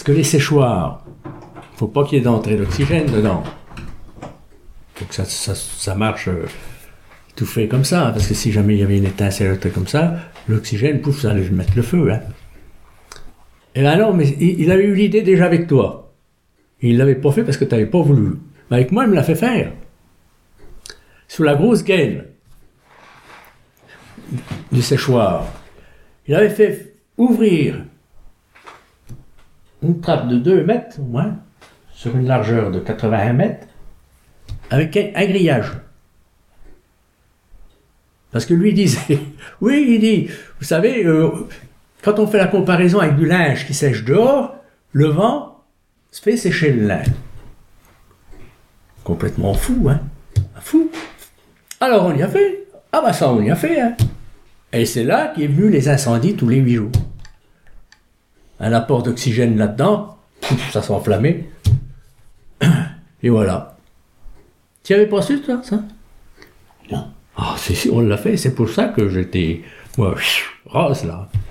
que les séchoirs, faut pas qu'il y ait d'entrée d'oxygène dedans. Faut que ça marche tout fait comme ça, parce que si jamais il y avait une étincelle, un truc comme ça, l'oxygène, pouf, ça allait mettre le feu. Hein. Et là non, mais il avait eu l'idée déjà avec toi. Il l'avait pas fait parce que tu n'avais pas voulu. Mais avec moi, il me l'a fait faire. Sous la grosse gaine du séchoir. Il avait fait ouvrir une trappe de 2 mètres au moins, sur une largeur de 81 mètres, avec un grillage. Parce que lui disait, oui, il dit, vous savez, quand on fait la comparaison avec du linge qui sèche dehors, le vent se fait sécher le linge. Complètement fou, hein. Fou. Alors on y a fait. Ah bah ça on y a fait, hein. Et c'est là qu'est venu les incendies tous les 8 jours. Un apport d'oxygène là-dedans, ça s'enflammait. Et voilà. Tu avais pas su, toi, ça? Non. Ah, si, on l'a fait, c'est pour ça que j'étais, moi, rase, là.